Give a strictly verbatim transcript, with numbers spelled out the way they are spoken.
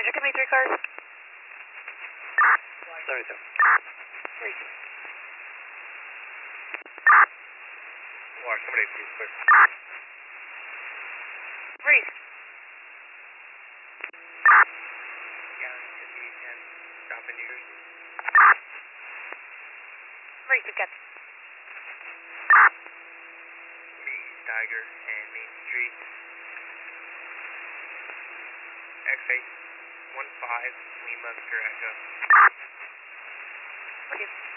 Ranger, give me three cars. thirty-two. Three. Or somebody please quick. Three. Gallon to be ten. Stop in New Jersey. Three, good catch. Me, Tiger, and Main Street. X eight one five Lima Victor Echo. Okay.